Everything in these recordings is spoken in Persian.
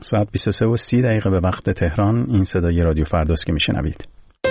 ساعت 23:30 به وقت تهران. این صدای رادیو فرداست که میشنوید.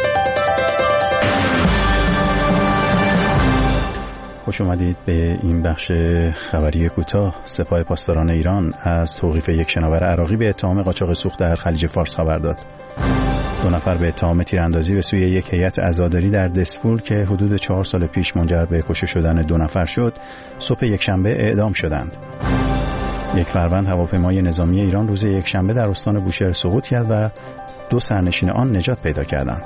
خوش اومدید به این بخش خبری کوتاه. سپاه پاسداران ایران از توقیف یک شناور عراقی به اتهام قاچاق سوخت در خلیج فارس خبر داد. 2 نفر به اتهام تیراندازی به سوی یک هیئت عزاداری در دسفول که حدود 4 سال پیش منجر به کشته شدن 2 نفر شد، صبح یکشنبه اعدام شدند. یک فروند هواپیمای نظامی ایران روز یکشنبه در استان بوشهر سقوط کرد و 2 سرنشین آن نجات پیدا کردند.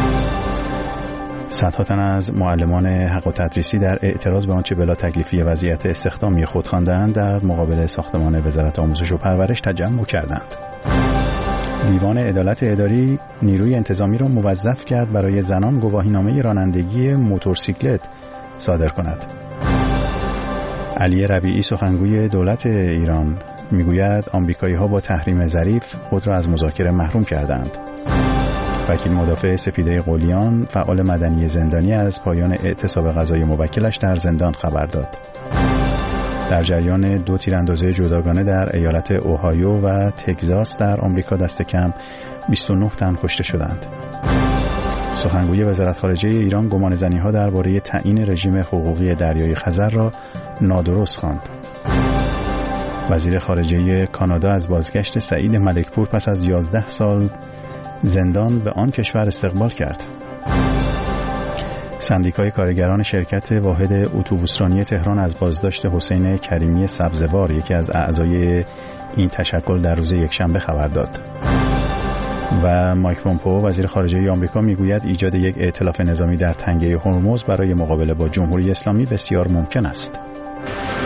صدها تن از معلمان حق و تدریسی در اعتراض به آنچه بلا تکلیفی وضعیت استخدامی خود خواندند در مقابل ساختمان وزارت آموزش و پرورش تجمع کردند. دیوان عدالت اداری نیروی انتظامی را موظف کرد برای زنان گواهینامه رانندگی موتورسیکلت صادر کند. علی ربیعی سخنگوی دولت ایران میگوید آمریکایی‌ها با تحریم ظریف خود را از مذاکره محروم کردند. وکیل مدافع سپیده قلیان فعال مدنی زندانی از پایان اعتصاب قضایی موکلش در زندان خبر داد. در جریان 2 تیراندازی جداگانه در ایالت اوهایو و تگزاس در آمریکا دست کم 29 تن کشته شدند. سخنگوی وزارت خارجه ایران گمانه‌زنی‌ها درباره تعیین رژیم حقوقی دریای خزر را نادرست خواند. وزیر خارجه کانادا از بازگشت سعید ملکپور پس از 11 سال زندان به آن کشور استقبال کرد. سندیکای کارگران شرکت واحد اتوبوسرانی تهران از بازداشت حسین کریمی سبزوار، یکی از اعضای این تشکل، در روز یکشنبه خبر داد. و مایک پومپئو وزیر خارجه آمریکا میگوید ایجاد یک ائتلاف نظامی در تنگه هرمز برای مقابله با جمهوری اسلامی بسیار ممکن است.